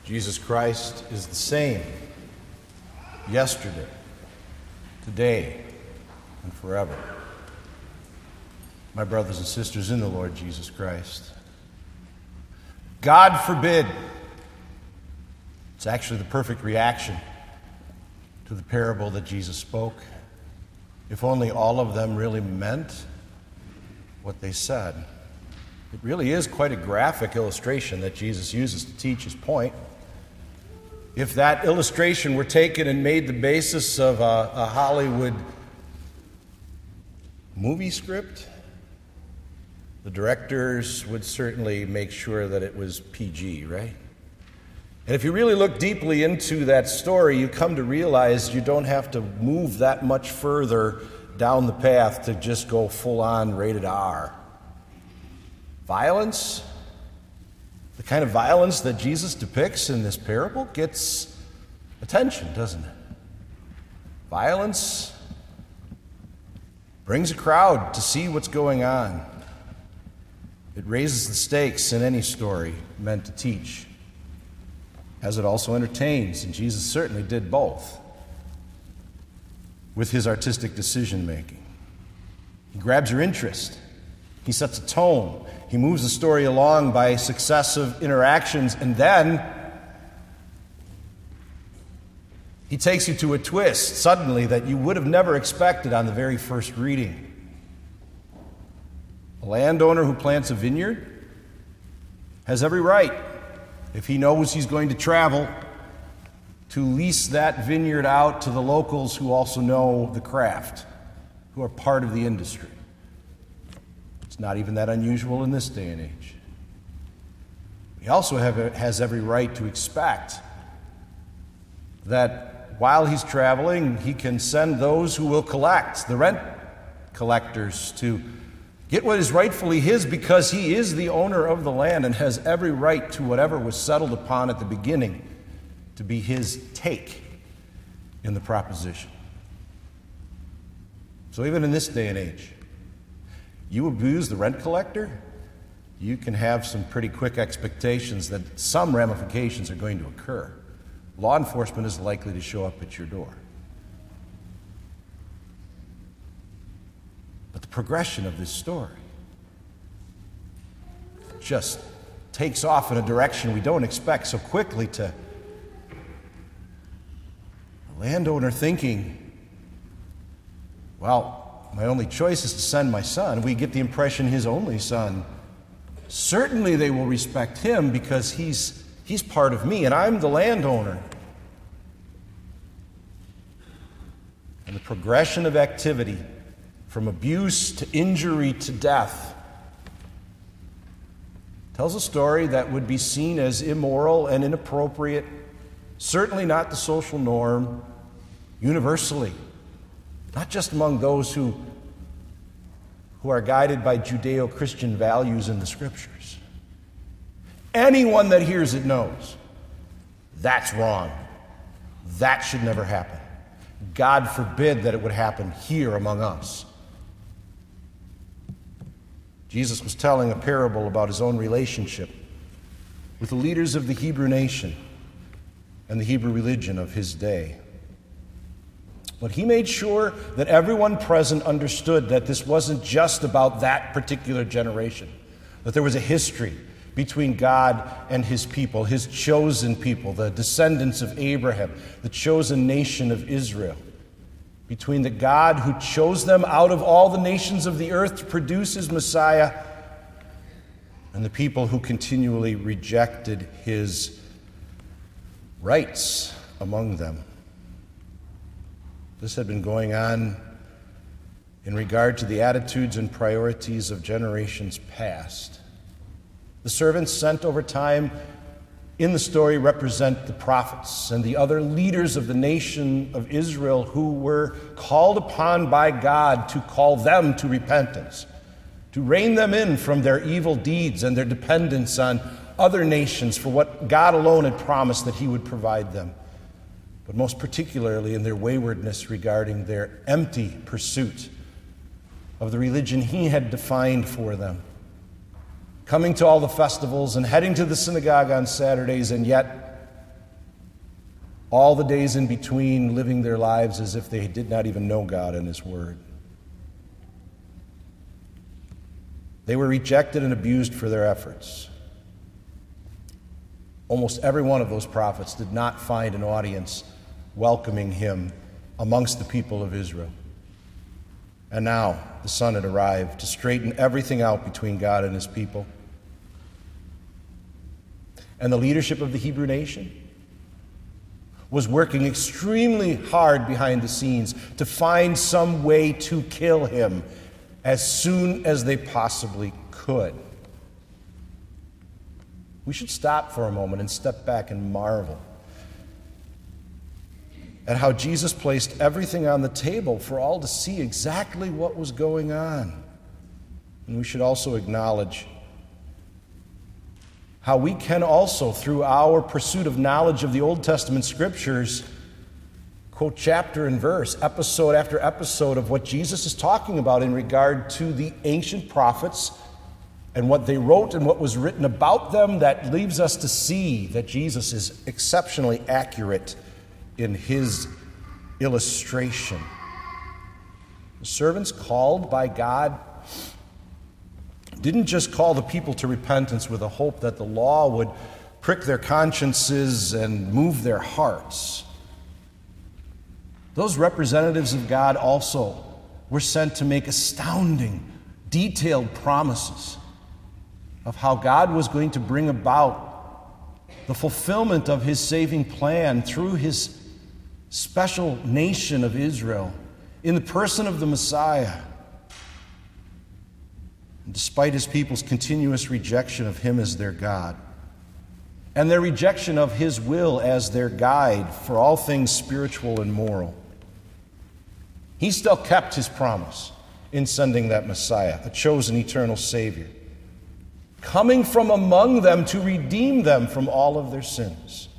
Jesus Christ is the same yesterday, today, and forever. My brothers and sisters in the Lord Jesus Christ, God forbid, it's actually the perfect reaction to the parable that Jesus spoke. If only all of them really meant what they said. It really is quite a graphic illustration that Jesus uses to teach his point. If that illustration were taken and made the basis of a Hollywood movie script, the directors would certainly make sure that it was PG, right? And if you really look deeply into that story, you come to realize you don't have to move that much further down the path to just go full-on rated R. Violence, the kind of violence that Jesus depicts in this parable, gets attention, doesn't it? Violence brings a crowd to see what's going on. It raises the stakes in any story meant to teach, as it also entertains, and Jesus certainly did both with his artistic decision-making. He grabs your interest. He sets a tone. He moves the story along by successive interactions, and then he takes you to a twist suddenly that you would have never expected on the very first reading. A landowner who plants a vineyard has every right, if he knows he's going to travel, to lease that vineyard out to the locals who also know the craft, who are part of the industry. It's not even that unusual in this day and age. He also has every right to expect that while he's traveling, he can send those who will collect, the rent collectors, to get what is rightfully his, because he is the owner of the land and has every right to whatever was settled upon at the beginning to be his take in the proposition. So even in this day and age, you abuse the rent collector, you can have some pretty quick expectations that some ramifications are going to occur. Law enforcement is likely to show up at your door. But the progression of this story just takes off in a direction we don't expect so quickly, to the landowner thinking, well, my only choice is to send my son. We get the impression his only son. Certainly they will respect him because he's part of me and I'm the landowner. And the progression of activity from abuse to injury to death tells a story that would be seen as immoral and inappropriate, certainly not the social norm, universally, not just among those who are guided by Judeo-Christian values in the Scriptures. Anyone that hears it knows that's wrong. That should never happen. God forbid that it would happen here among us. Jesus was telling a parable about his own relationship with the leaders of the Hebrew nation and the Hebrew religion of his day. But he made sure that everyone present understood that this wasn't just about that particular generation, that there was a history between God and his people, his chosen people, the descendants of Abraham, the chosen nation of Israel, between the God who chose them out of all the nations of the earth to produce his Messiah and the people who continually rejected his rights among them. This had been going on in regard to the attitudes and priorities of generations past. The servants sent over time in the story represent the prophets and the other leaders of the nation of Israel who were called upon by God to call them to repentance, to rein them in from their evil deeds and their dependence on other nations for what God alone had promised that he would provide them, but most particularly in their waywardness regarding their empty pursuit of the religion he had defined for them, coming to all the festivals and heading to the synagogue on Saturdays, and yet all the days in between living their lives as if they did not even know God and His Word. They were rejected and abused for their efforts. Almost every one of those prophets did not find an audience welcoming him amongst the people of Israel. And now the Son had arrived to straighten everything out between God and His people. And the leadership of the Hebrew nation was working extremely hard behind the scenes to find some way to kill him as soon as they possibly could. We should stop for a moment and step back and marvel at how Jesus placed everything on the table for all to see exactly what was going on. And we should also acknowledge how we can also, through our pursuit of knowledge of the Old Testament Scriptures, quote chapter and verse, episode after episode of what Jesus is talking about in regard to the ancient prophets and what they wrote and what was written about them, that leaves us to see that Jesus is exceptionally accurate in his illustration. The servants called by God didn't just call the people to repentance with a hope that the law would prick their consciences and move their hearts. Those representatives of God also were sent to make astounding, detailed promises of how God was going to bring about the fulfillment of His saving plan through His special nation of Israel in the person of the Messiah. And despite His people's continuous rejection of Him as their God and their rejection of His will as their guide for all things spiritual and moral, He still kept His promise in sending that Messiah, a chosen eternal Savior, coming from among them to redeem them from all of their sins.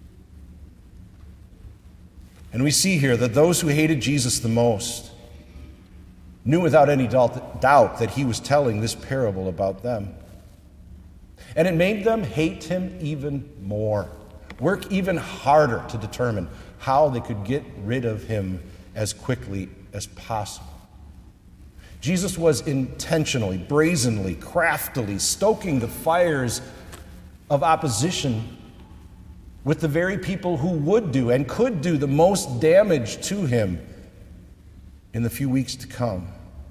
And we see here that those who hated Jesus the most knew without any doubt that He was telling this parable about them. And it made them hate Him even more, work even harder to determine how they could get rid of Him as quickly as possible. Jesus was intentionally, brazenly, craftily stoking the fires of opposition with the very people who would do and could do the most damage to Him in the few weeks to come.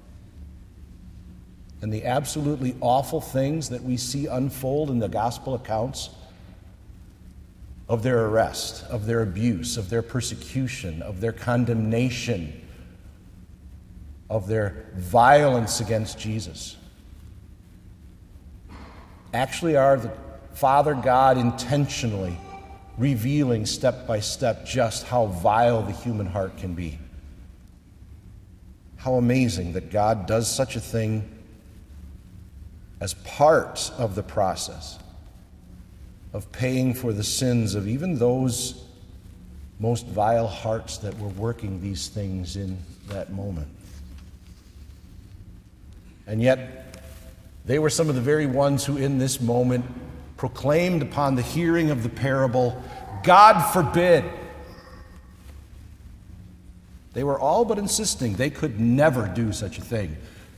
And the absolutely awful things that we see unfold in the gospel accounts of their arrest, of their abuse, of their persecution, of their condemnation, of their violence against Jesus, actually are the Father God intentionally revealing step by step just how vile the human heart can be. How amazing that God does such a thing as part of the process of paying for the sins of even those most vile hearts that were working these things in that moment. And yet, they were some of the very ones who in this moment proclaimed upon the hearing of the parable, "God forbid." They were all but insisting they could never do such a thing,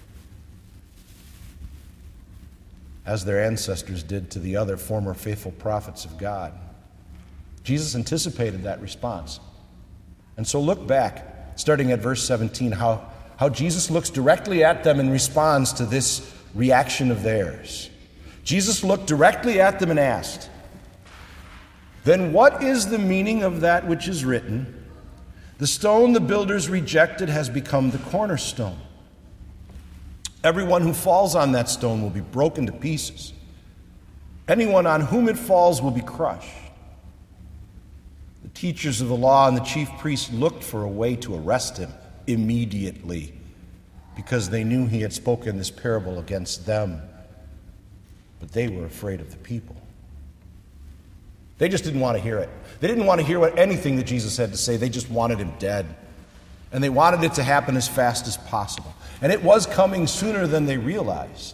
as their ancestors did to the other former faithful prophets of God. Jesus anticipated that response. And so look back, starting at verse 17, how Jesus looks directly at them and responds to this reaction of theirs. Jesus looked directly at them and asked, "Then what is the meaning of that which is written? The stone the builders rejected has become the cornerstone. Everyone who falls on that stone will be broken to pieces. Anyone on whom it falls will be crushed." The teachers of the law and the chief priests looked for a way to arrest him immediately, because they knew he had spoken this parable against them. But they were afraid of the people. They just didn't want to hear it. They didn't want to hear anything that Jesus had to say. They just wanted him dead. And they wanted it to happen as fast as possible. And it was coming sooner than they realized,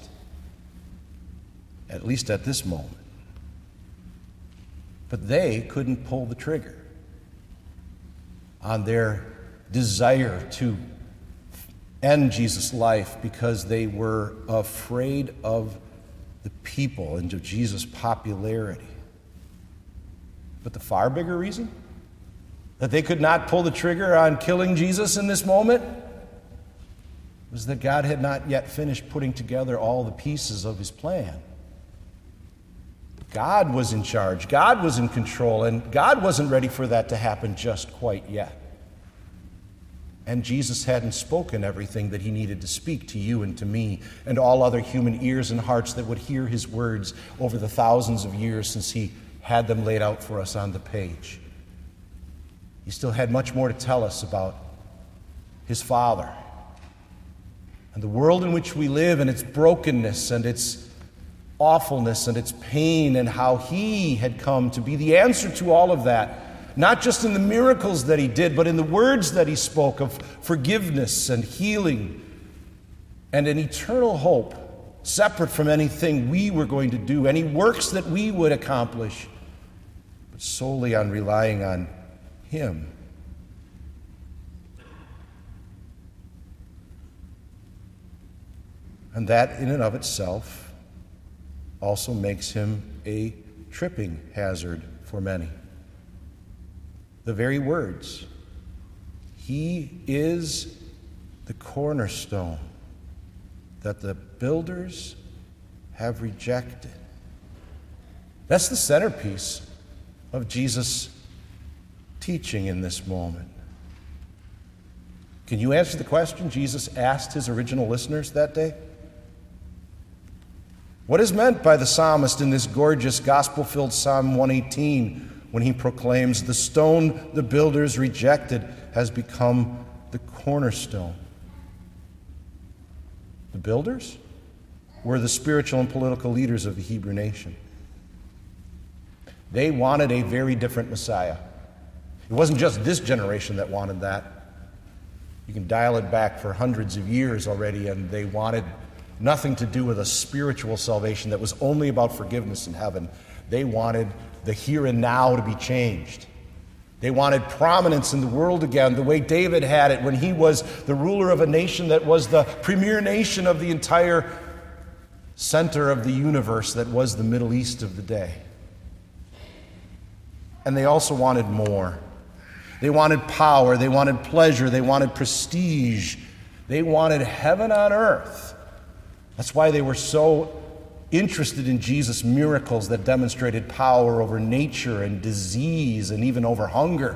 at least at this moment. But they couldn't pull the trigger. on their desire to end Jesus' life because they were afraid of the people and of Jesus' popularity. But the far bigger reason that they could not pull the trigger on killing Jesus in this moment was that God had not yet finished putting together all the pieces of his plan. God was in charge, God was in control, and God wasn't ready for that to happen just quite yet. And Jesus hadn't spoken everything that he needed to speak to you and to me and all other human ears and hearts that would hear his words over the thousands of years since he had them laid out for us on the page. He still had much more to tell us about his Father and the world in which we live and its brokenness and its awfulness and its pain, and how he had come to be the answer to all of that, not just in the miracles that he did, but in the words that he spoke of forgiveness and healing and an eternal hope separate from anything we were going to do, any works that we would accomplish, but solely on relying on him. And that in and of itself also makes him a tripping hazard for many. The very words, he is the cornerstone that the builders have rejected. That's the centerpiece of Jesus' teaching in this moment. Can you answer the question Jesus asked his original listeners that day? What is meant by the psalmist in this gorgeous gospel-filled Psalm 118 when he proclaims, "The stone the builders rejected has become the cornerstone"? The builders were the spiritual and political leaders of the Hebrew nation. They wanted a very different Messiah. It wasn't just this generation that wanted that. You can dial it back for hundreds of years already, and they wanted nothing to do with a spiritual salvation that was only about forgiveness in heaven. They wanted the here and now to be changed. They wanted prominence in the world again, the way David had it when he was the ruler of a nation that was the premier nation of the entire center of the universe that was the Middle East of the day. And they also wanted more. They wanted power, they wanted pleasure, they wanted prestige. They wanted heaven on earth. That's why they were so interested in Jesus' miracles that demonstrated power over nature and disease and even over hunger.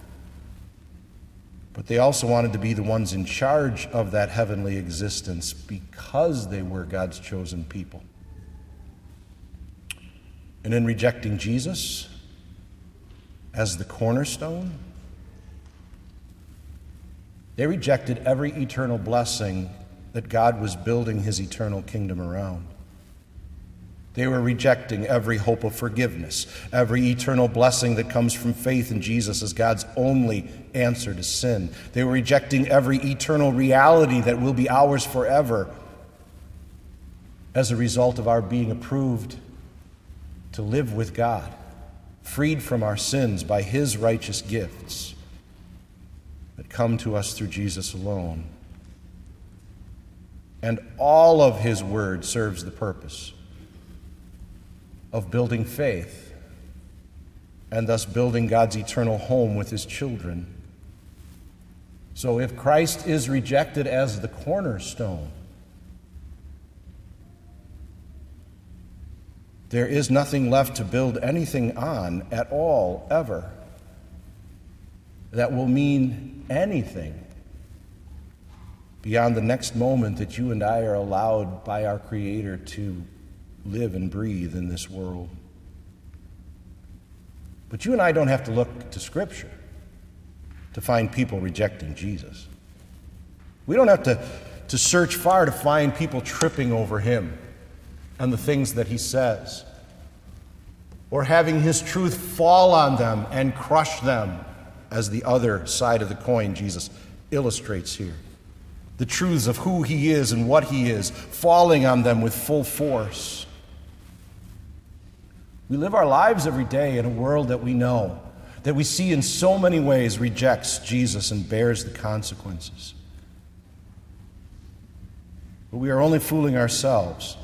But they also wanted to be the ones in charge of that heavenly existence because they were God's chosen people. And in rejecting Jesus as the cornerstone, they rejected every eternal blessing that God was building his eternal kingdom around. They were rejecting every hope of forgiveness, every eternal blessing that comes from faith in Jesus as God's only answer to sin. They were rejecting every eternal reality that will be ours forever as a result of our being approved to live with God, freed from our sins by his righteous gifts that come to us through Jesus alone. And all of his word serves the purpose of building faith and thus building God's eternal home with his children. So if Christ is rejected as the cornerstone, there is nothing left to build anything on at all, ever, that will mean anything beyond the next moment that you and I are allowed by our Creator to live and breathe in this world. But you and I don't have to look to Scripture to find people rejecting Jesus. We don't have to search far to find people tripping over him and the things that he says, or having his truth fall on them and crush them, as the other side of the coin Jesus illustrates here. The truths of who he is and what he is, falling on them with full force. We live our lives every day in a world that we know that we see in so many ways rejects Jesus and bears the consequences. But we are only fooling ourselves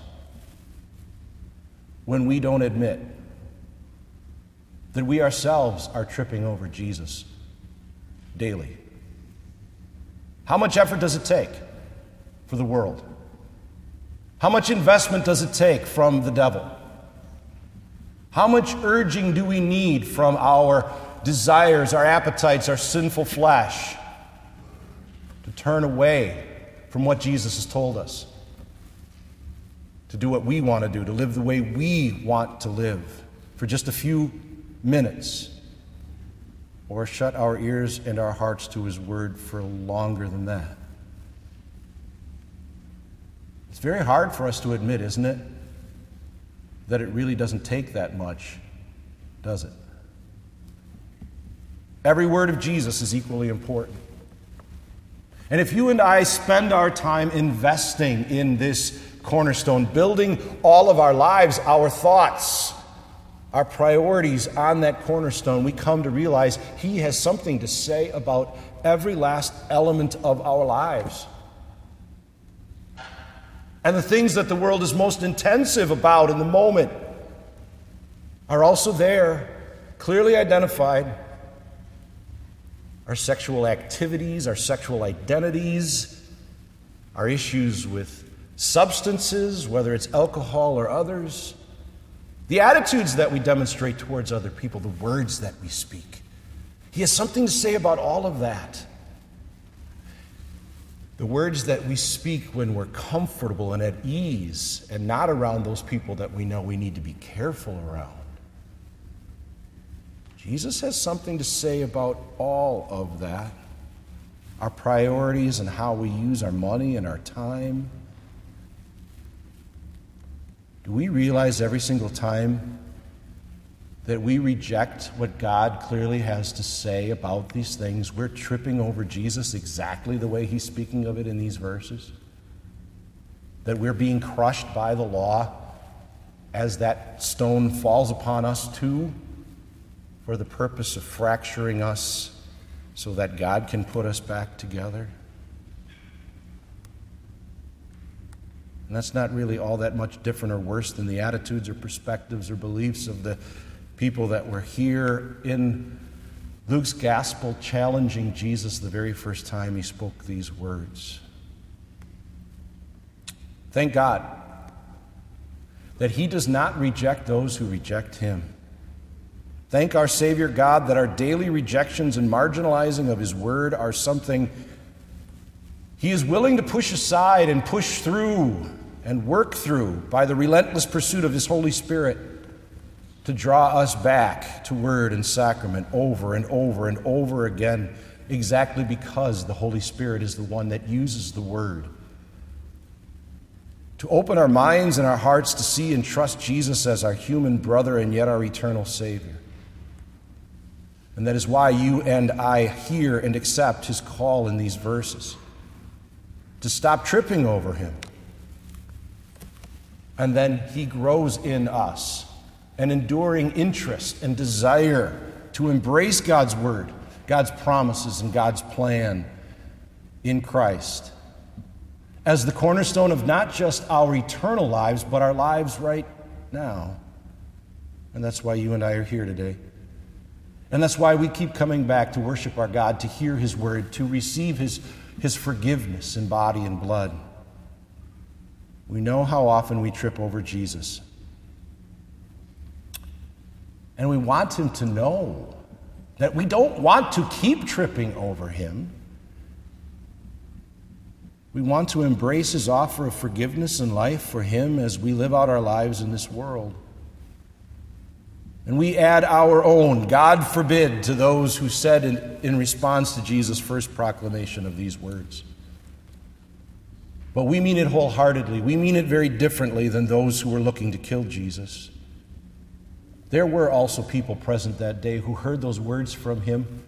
when we don't admit that we ourselves are tripping over Jesus daily. How much effort does it take for the world? How much investment does it take from the devil? How much urging do we need from our desires, our appetites, our sinful flesh to turn away from what Jesus has told us? To do what we want to do, to live the way we want to live for just a few minutes, or shut our ears and our hearts to His Word for longer than that. It's very hard for us to admit, isn't it, that it really doesn't take that much, does it? Every word of Jesus is equally important. And if you and I spend our time investing in this cornerstone, building all of our lives, our thoughts, our priorities on that cornerstone, we come to realize He has something to say about every last element of our lives. And the things that the world is most intensive about in the moment are also there, clearly identified. Our sexual activities, our sexual identities, our issues with substances, whether it's alcohol or others, the attitudes that we demonstrate towards other people, the words that we speak. He has something to say about all of that. The words that we speak when we're comfortable and at ease and not around those people that we know we need to be careful around. Jesus has something to say about all of that. Our priorities and how we use our money and our time. Do we realize every single time that we reject what God clearly has to say about these things, we're tripping over Jesus exactly the way He's speaking of it in these verses? That we're being crushed by the law as that stone falls upon us too, for the purpose of fracturing us so that God can put us back together? And that's not really all that much different or worse than the attitudes or perspectives or beliefs of the people that were here in Luke's gospel challenging Jesus the very first time He spoke these words. Thank God that He does not reject those who reject Him. Thank our Savior God that our daily rejections and marginalizing of His word are something He is willing to push aside and push through and work through by the relentless pursuit of His Holy Spirit to draw us back to word and sacrament over and over and over again, exactly because the Holy Spirit is the one that uses the word to open our minds and our hearts to see and trust Jesus as our human brother and yet our eternal Savior. And that is why you and I hear and accept His call in these verses, to stop tripping over Him. And then He grows in us an enduring interest and desire to embrace God's word, God's promises, and God's plan in Christ as the cornerstone of not just our eternal lives, but our lives right now. And that's why you and I are here today. And that's why we keep coming back to worship our God, to hear His word, to receive His forgiveness in body and blood. We know how often we trip over Jesus. And we want Him to know that we don't want to keep tripping over Him. We want to embrace His offer of forgiveness and life for Him as we live out our lives in this world. And we add our own, God forbid, to those who said in response to Jesus' first proclamation of these words. But we mean it wholeheartedly. We mean it very differently than those who were looking to kill Jesus. There were also people present that day who heard those words from Him,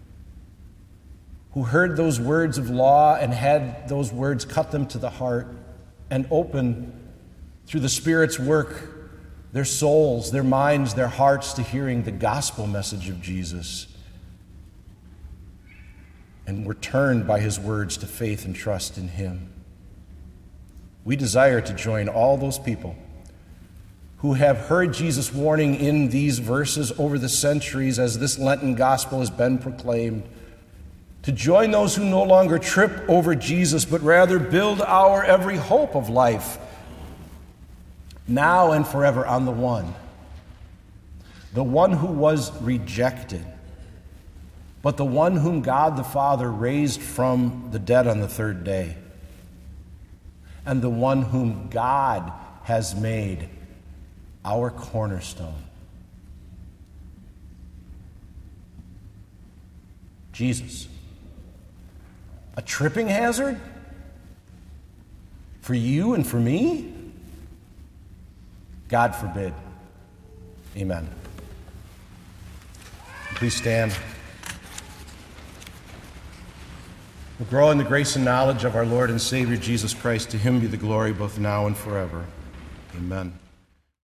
who heard those words of law and had those words cut them to the heart and open, through the Spirit's work, their souls, their minds, their hearts to hearing the gospel message of Jesus, and were turned by his words to faith and trust in him. We desire to join all those people who have heard Jesus' warning in these verses over the centuries as this Lenten gospel has been proclaimed, to join those who no longer trip over Jesus, but rather build our every hope of life, now and forever, on the one who was rejected, but the one whom God the Father raised from the dead on the third day, and the one whom God has made our cornerstone. Jesus. A tripping hazard? For you and for me? God forbid. Amen. Please stand. We'll grow in the grace and knowledge of our Lord and Savior Jesus Christ. To him be the glory both now and forever. Amen.